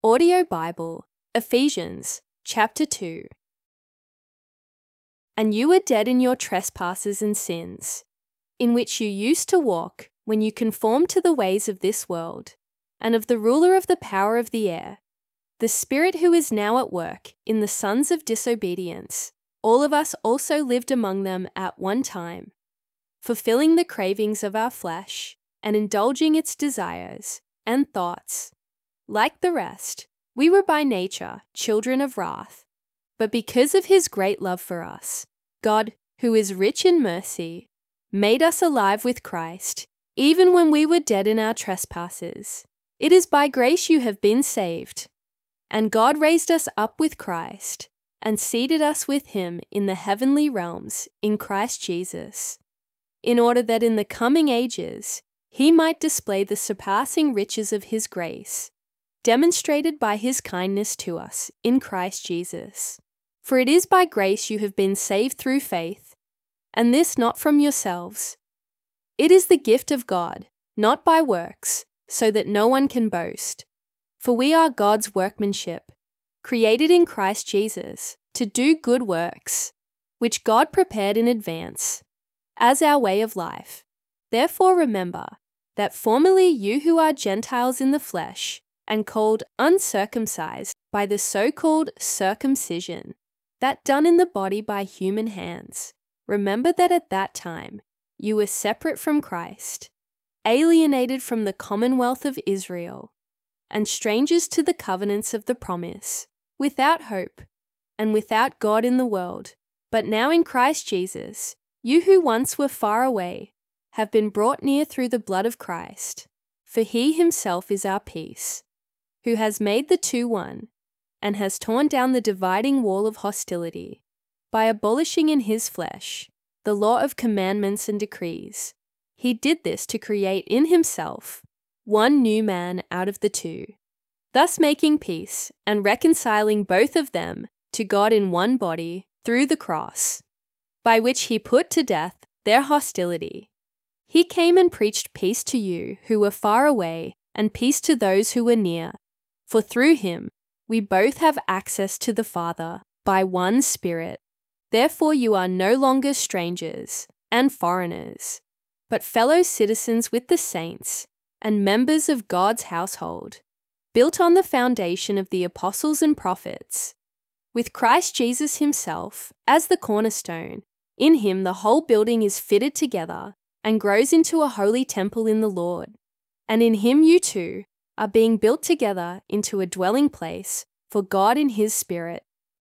Audio Bible, Ephesians, chapter 2. And you were dead in your trespasses and sins, in which you used to walk when you conformed to the ways of this world, and of the ruler of the power of the air, the Spirit who is now at work in the sons of disobedience. All of us also lived among them at one time, fulfilling the cravings of our flesh and indulging its desires and thoughts. Like the rest, we were by nature children of wrath, but because of his great love for us, God, who is rich in mercy, made us alive with Christ, even when we were dead in our trespasses. It is by grace you have been saved. And God raised us up with Christ and seated us with him in the heavenly realms in Christ Jesus, in order that in the coming ages he might display the surpassing riches of his grace, demonstrated by his kindness to us in Christ Jesus. For it is by grace you have been saved through faith, and this not from yourselves. It is the gift of God, not by works, so that no one can boast. For we are God's workmanship, created in Christ Jesus to do good works, which God prepared in advance, as our way of life. Therefore remember that formerly you who are Gentiles in the flesh, and called uncircumcised by the so-called circumcision, that done in the body by human hands, remember that at that time you were separate from Christ, alienated from the commonwealth of Israel, and strangers to the covenants of the promise, without hope, and without God in the world. But now in Christ Jesus, you who once were far away have been brought near through the blood of Christ, for he himself is our peace, who has made the two one, and has torn down the dividing wall of hostility, by abolishing in his flesh the law of commandments and decrees. He did this to create in himself one new man out of the two, thus making peace and reconciling both of them to God in one body through the cross, by which he put to death their hostility. He came and preached peace to you who were far away, and peace to those who were near. For through him we both have access to the Father by one Spirit. Therefore you are no longer strangers and foreigners, but fellow citizens with the saints and members of God's household, built on the foundation of the apostles and prophets, with Christ Jesus himself as the cornerstone. In him the whole building is fitted together and grows into a holy temple in the Lord. And in him you too are being built together into a dwelling place for God in his Spirit.